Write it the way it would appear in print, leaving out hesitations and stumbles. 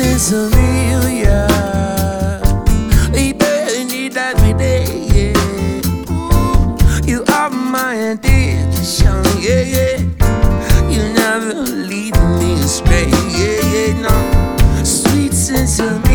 sense of me, yeah. We barely need that every day, yeah. Ooh, you are my addiction, yeah, yeah. You never lead me astray, yeah, yeah, no. Sweet sense of me.